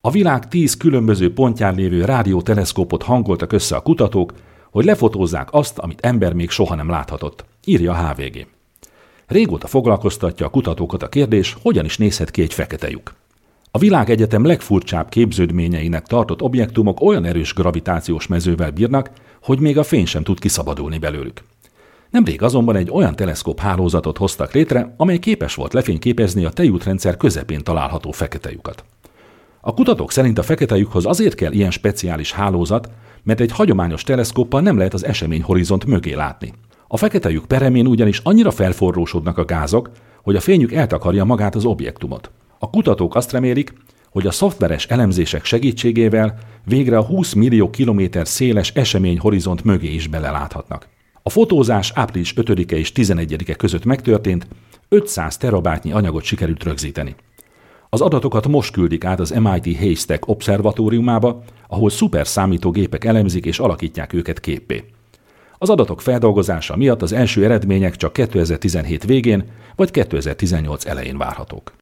A világ 10 különböző pontján lévő rádióteleszkópot hangoltak össze a kutatók, hogy lefotózzák azt, amit ember még soha nem láthatott, írja a HVG. Régóta foglalkoztatja a kutatókat a kérdés, hogyan is nézhet ki egy fekete lyuk. A világegyetem legfurcsább képződményeinek tartott objektumok olyan erős gravitációs mezővel bírnak, hogy még a fény sem tud kiszabadulni belőlük. Nemrég azonban egy olyan teleszkóp hálózatot hoztak létre, amely képes volt lefényképezni a tejútrendszer közepén található fekete lyukat. A kutatók szerint a fekete lyukhoz azért kell ilyen speciális hálózat, mert egy hagyományos teleszkóppal nem lehet az eseményhorizont mögé látni. A fekete lyuk peremén ugyanis annyira felforrósodnak a gázok, hogy a fényük eltakarja magát az objektumot. A kutatók azt remélik, hogy a szoftveres elemzések segítségével végre a 20 millió kilométer széles eseményhorizont mögé is beleláthatnak. A fotózás április 5-e és 11-e között megtörtént, 500 terabájtnyi anyagot sikerült rögzíteni. Az adatokat most küldik át az MIT Haystack obszervatóriumába, ahol szuperszámítógépek elemzik és alakítják őket képpé. Az adatok feldolgozása miatt az első eredmények csak 2017 végén vagy 2018 elején várhatók.